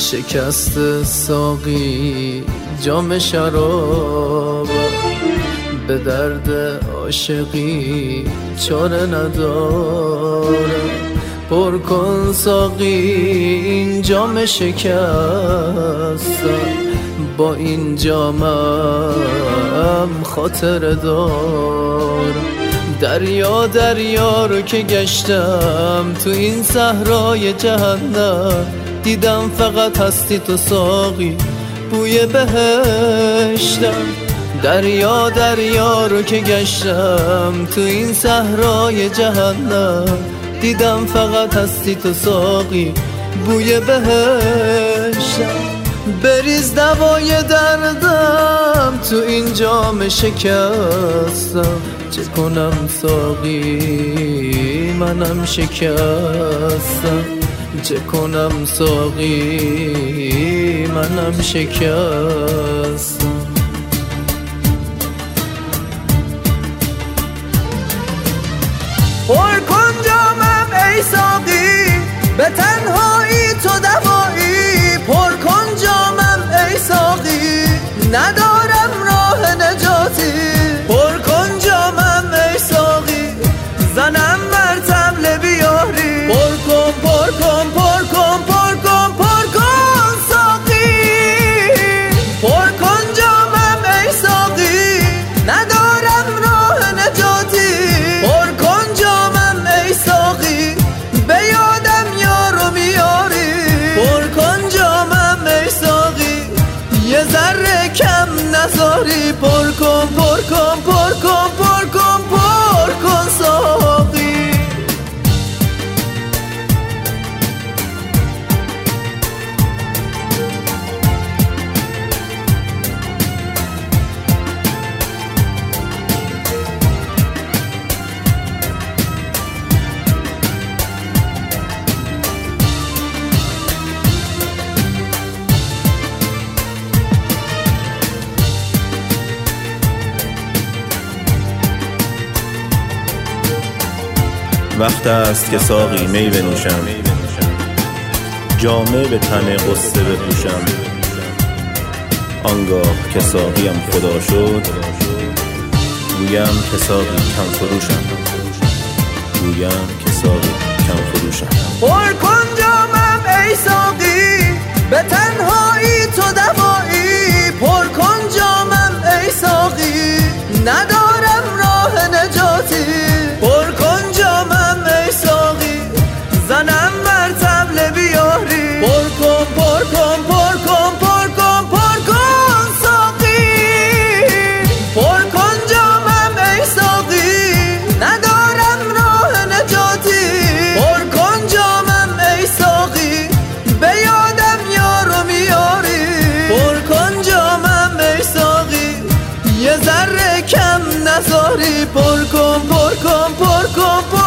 شکست ساقی جام شراب، به درد عاشقی چاره ندارم. پر کن ساقی این جام شکستم، با این جامم خاطر دارم. دریا دریا رو که گشتم تو این صحرای جهنم، دیدم فقط هستی تو ساقی بوی بهشتم. دریا دریا رو که گشتم تو این صحرای جهنم، دیدم فقط هستی تو ساقی بوی بهشتم. بریز دوای دردم تو این جام شکستم، چه کنم ساقی منم شکستم، چه کنم ساقی منم شکستم. پر کن جامم ای ساقی، به تنهایی تو دوایی. پر کن جامم ای ساقی، ندارم راه نجاتی. پر کن جامم ای ساقی، زنم بر طبل بیاری. پر کن پر کن پر کن پر کن پر کن ساقی. پر کن جامم ای ساقی، ندارم راه نجاتی. پر کن جامم ای ساقی، به یادم یارو میاری. پر کن جامم ای ساقی، یه ذره کم نذاری. پر کن پر کن پر کن پر کن پر کن ساقی. وقت است که ساقی می بنوشم، جامه به تن غصه بپوشم. آنگاه که ساقیم خدا شد، گویم که ساقی کم فروشم، گویم که ساقی کم فروشم. پر کن جامم ای ساقی، به تنهایی تو دوایی. پر کن جامم ای ساقی، ندارم راه نجاتی. پر کن جامم ای ساقی، زنم بر طبل بیاری. پر کن پر کن پر کن پر کن پر کن ساقی. پر کن جامم ای ساقی، ندارم راه نجاتی. پر کن جامم ای ساقی، به یادم یارو میاری. پر کن جامم ای ساقی، یه ذره کم نذاری. پر کن پر کن پر کن پر